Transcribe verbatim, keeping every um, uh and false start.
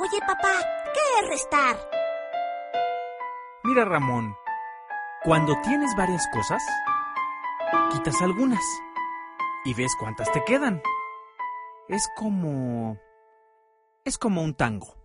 Oye, papá, ¿qué es restar? Mira, Ramón, cuando tienes varias cosas, quitas algunas y ves cuántas te quedan. Es como... es como un tango.